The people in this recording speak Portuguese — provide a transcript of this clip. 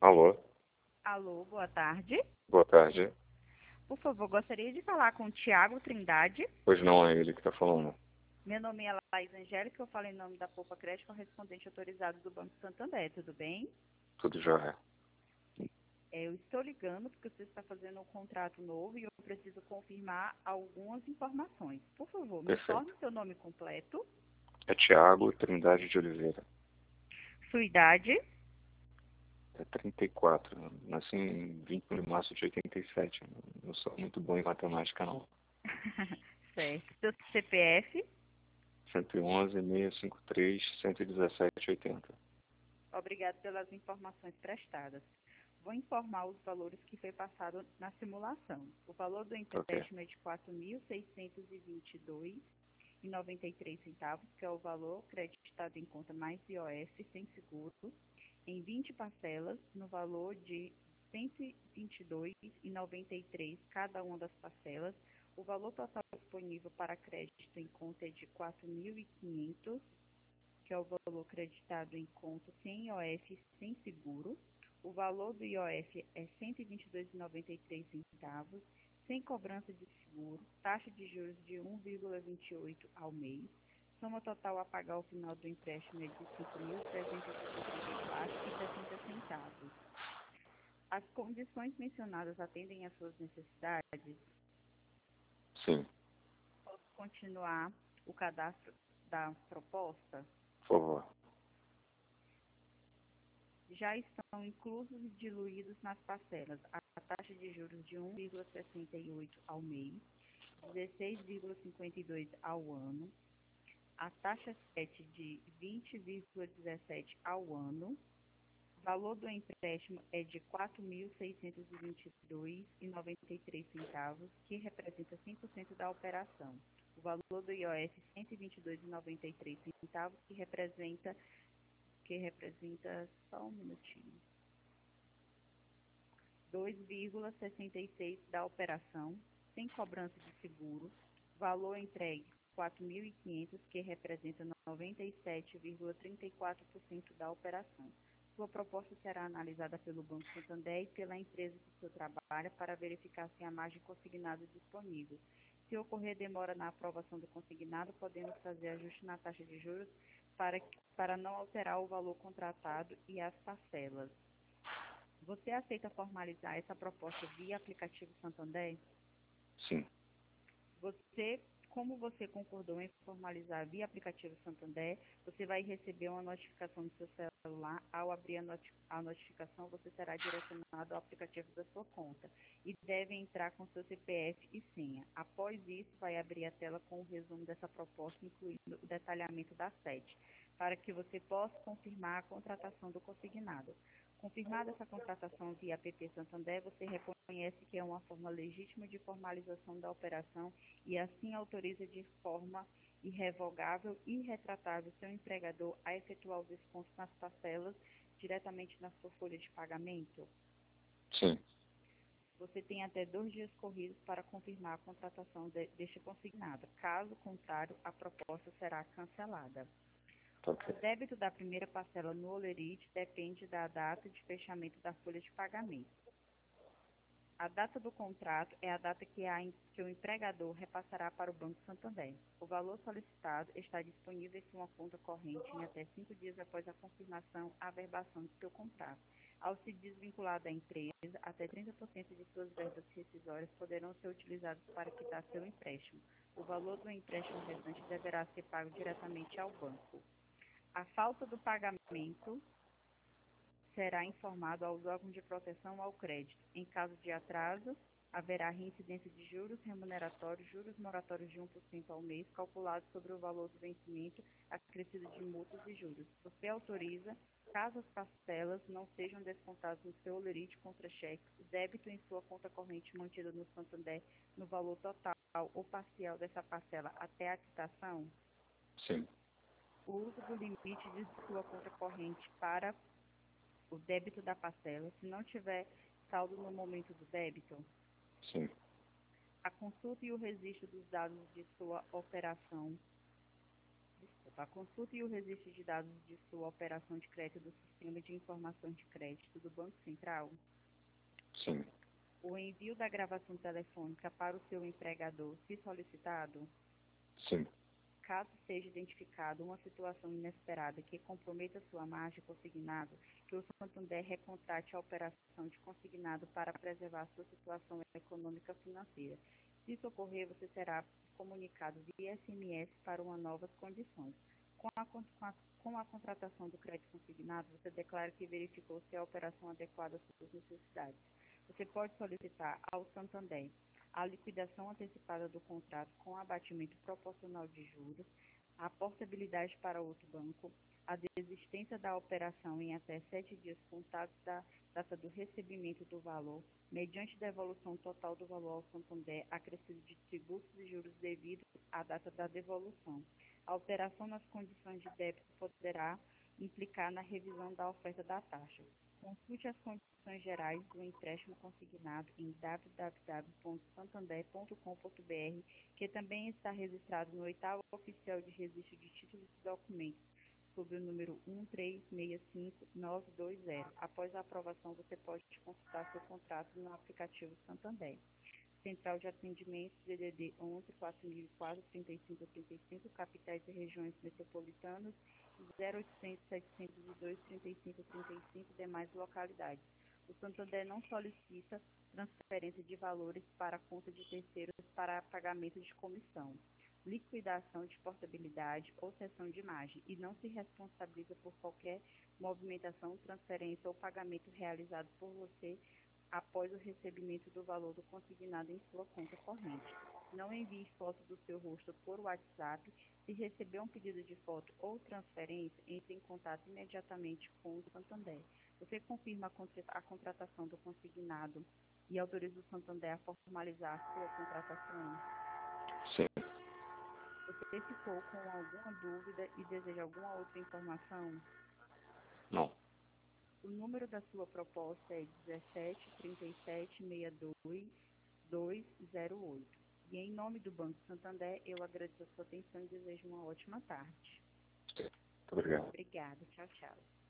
Alô, Alô, boa tarde. boa tarde. Por favor, gostaria de falar com o Tiago Trindade. Pois não é ele que está falando. Meu nome é Laís Angélica, eu falo em nome da Poupa Crédito, correspondente autorizado do Banco Santander, tudo bem? Tudo jóia. Eu estou ligando porque você está fazendo um contrato novo e eu preciso confirmar algumas informações. Por favor, me Perfeito. informe seu nome completo, É Tiago Trindade de Oliveira. sua idade, É 34. Nasci em 21 de março de 87. Não sou muito bom em matemática, não. certo, seu CPF. 111, 653, 117, 80. Obrigado pelas informações prestadas. Vou informar os valores que foi passado na simulação. O valor do Ok. empréstimo é de R$ 4.622,93, que é o valor creditado em conta mais IOF sem seguro, em 20 parcelas, no valor de R$ 122,93 cada uma das parcelas. O valor total disponível para crédito em conta é de R$ 4.500, que é o valor creditado em conta sem IOF e sem seguro. O valor do IOF é R$ 122,93, sem cobrança de seguro, taxa de juros de 1,28 ao mês. Soma total a pagar ao final do empréstimo é de R$ 5.334,60. As condições mencionadas atendem às suas necessidades? Sim, Posso continuar o cadastro da proposta? por favor. Já estão inclusos e diluídos nas parcelas a taxa de juros de 1,68 ao mês, 16,52 ao ano, a taxa 7 de 20,17 ao ano. O valor do empréstimo é de R$ 4.622,93, que representa 100% da operação. O valor do IOF, R$ 122,93, que representa só um minutinho, 2,66 da operação, sem cobrança de seguro, valor entregue 4.500, que representa 97,34% da operação. Sua proposta será analisada pelo Banco Santander e pela empresa que o senhor trabalha para verificar se há margem consignada disponível. Se ocorrer demora na aprovação do consignado, podemos fazer ajuste na taxa de juros para não alterar o valor contratado e as parcelas. Você aceita formalizar essa proposta via aplicativo Santander? Sim, Como você concordou em formalizar via aplicativo Santander, você vai receber uma notificação no seu celular. Ao abrir a notificação, você será direcionado ao aplicativo da sua conta e deve entrar com seu CPF e senha. Após isso, vai abrir a tela com o resumo dessa proposta, incluindo o detalhamento da sede, para que você possa confirmar a contratação do consignado. Confirmada essa contratação via app Santander, você reconhece que é uma forma legítima de formalização da operação e assim autoriza de forma irrevogável e irretratável seu empregador a efetuar os descontos nas parcelas diretamente na sua folha de pagamento. sim. Você tem até 2 dias corridos para confirmar a contratação deste consignado. Caso contrário, a proposta será cancelada. Ok. O débito da primeira parcela no Olerite depende da data de fechamento da folha de pagamento. A data do contrato é a data que o empregador repassará para o Banco Santander. O valor solicitado está disponível em sua conta corrente em até 5 dias após a confirmação e averbação do seu contrato. Ao se desvincular da empresa, até 30% de suas verbas rescisórias poderão ser utilizadas para quitar seu empréstimo. O valor do empréstimo restante deverá ser pago diretamente ao banco. A falta do pagamento será informado aos órgãos de proteção ao crédito. Em caso de atraso, haverá reincidência de juros remuneratórios, juros moratórios de 1% ao mês, calculados sobre o valor do vencimento, acrescido de multas e juros. Você autoriza, caso as parcelas não sejam descontadas no seu Olerite contra-cheque, o débito em sua conta corrente mantida no Santander no valor total ou parcial dessa parcela até a quitação? Sim, O uso do limite de sua conta corrente para o débito da parcela, se não tiver saldo no momento do débito, sim. a consulta e o registro dos dados de sua operação, A consulta e o registro de dados de sua operação de crédito do Sistema de Informações de Crédito do Banco Central. Sim. O envio da gravação telefônica para o seu empregador, se solicitado. Sim. Caso seja identificada uma situação inesperada que comprometa sua margem consignado, que o Santander recontrate a operação de consignado para preservar sua situação econômica financeira. Se isso ocorrer, você será comunicado via SMS para uma novas condições. Com a contratação do crédito consignado, você declara que verificou se a operação adequada às suas necessidades. Você pode solicitar ao Santander a liquidação antecipada do contrato com abatimento proporcional de juros, a portabilidade para outro banco, a desistência da operação em até 7 dias contados da data do recebimento do valor, mediante devolução total do valor ao Santander, acrescido de tributos e juros devido à data da devolução. A alteração nas condições de débito poderá implicar na revisão da oferta da taxa. Consulte as condições gerais do empréstimo consignado em www.santander.com.br, que também está registrado no 8º Oficial de Registro de Títulos e Documentos, sob o número 1365920. Após a aprovação, você pode consultar seu contrato no aplicativo Santander. Central de Atendimento DDD 11 4004 3535, capitais e regiões metropolitanas, 0800 702 3535, demais localidades. O Santander não solicita transferência de valores para a conta de terceiros para pagamento de comissão, liquidação de portabilidade ou cessão de margem e não se responsabiliza por qualquer movimentação, transferência ou pagamento realizado por você após o recebimento do valor do consignado em sua conta corrente. Não envie foto do seu rosto por WhatsApp. Se receber um pedido de foto ou transferência, entre em contato imediatamente com o Santander. Você confirma a contratação do consignado e autoriza o Santander a formalizar a sua contratação? Sim. Você ficou com alguma dúvida e deseja alguma outra informação? Não. O número da sua proposta é 173762-208. E em nome do Banco Santander, eu agradeço a sua atenção e desejo uma ótima tarde. Muito obrigado. Obrigada. Tchau, tchau.